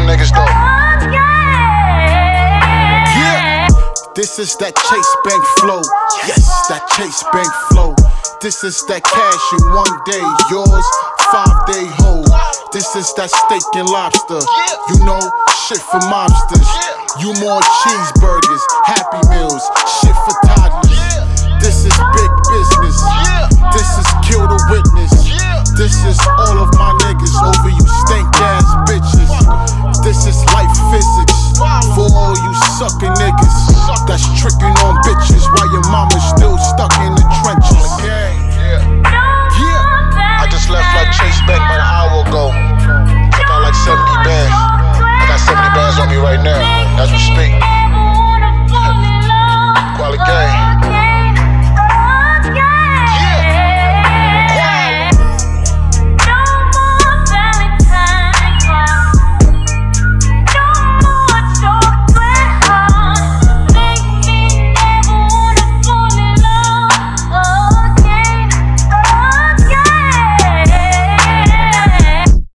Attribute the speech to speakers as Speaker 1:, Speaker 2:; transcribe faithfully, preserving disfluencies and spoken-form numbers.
Speaker 1: niggas though.
Speaker 2: Yeah, this is that Chase Bank flow. Yes, that Chase Bank flow. This is that cash in one day, yours five day hold. This is that steak and lobster. You know, shit for mobsters. You more cheeseburgers, Happy Meals, shit for toddlers. This is big business. This is kill the witness. This is all of my niggas over